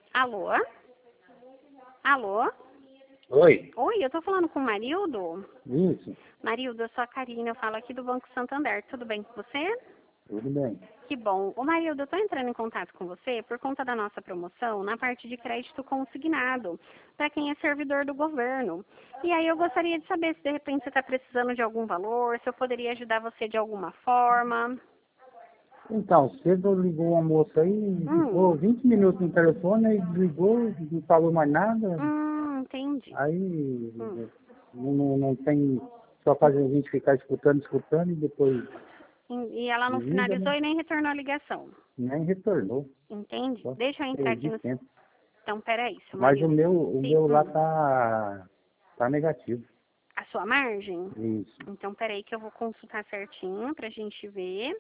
Alô? Alô? Oi, Oi, eu tô falando com o Marildo? isso, Marildo, eu sou a Karina, eu falo aqui do Banco Santander. Tudo bem com você? tudo bem. Que bom. Ô Marildo, eu tô entrando em contato com você por conta da nossa promoção na parte de crédito consignado, para quem é servidor do governo. E aí eu gostaria de saber se de repente você está precisando de algum valor, se eu poderia ajudar você de alguma forma. Então, cedo ligou uma moça aí, ficou Hum, 20 minutos no telefone, aí desligou, não falou mais nada, entendi. aí Hum. não tem, só faz a gente ficar escutando e depois E ela não desliga, finalizou né? e nem retornou a ligação. Nem retornou, Entende? só Deixa eu entrar aqui perdi no... tempo. Então, peraí, seu Mas o marido. meu, o Sim, meu lá tá negativo. a sua margem? Isso. Então, peraí que eu vou consultar certinho pra gente ver.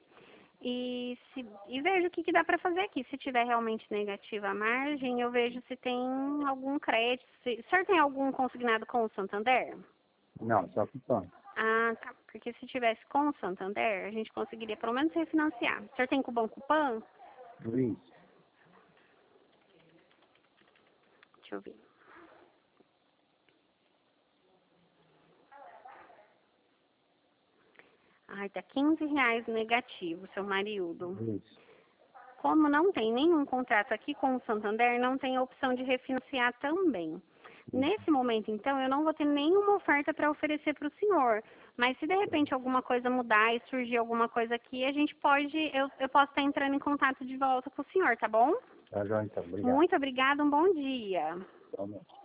E vejo o que dá para fazer aqui. Se tiver realmente negativa a margem, eu vejo se tem algum crédito. O senhor tem algum consignado com o Santander? Não, só que só. Ah, tá. Porque se tivesse com o Santander, a gente conseguiria pelo menos refinanciar. O senhor tem com o Banco Pan? Isso. Deixa eu ver. Ai, tá R$ 15 negativo, seu Marildo. Isso. Como não tem nenhum contrato aqui com o Santander, não tem a opção de refinanciar também. Nesse momento, então, eu não vou ter nenhuma oferta para oferecer para o senhor. Mas se de repente alguma coisa mudar e surgir alguma coisa aqui, a gente pode, eu posso estar entrando em contato de volta com o senhor, tá bom? Tá, joia, então, obrigado. Muito obrigada, um bom dia. Tchau,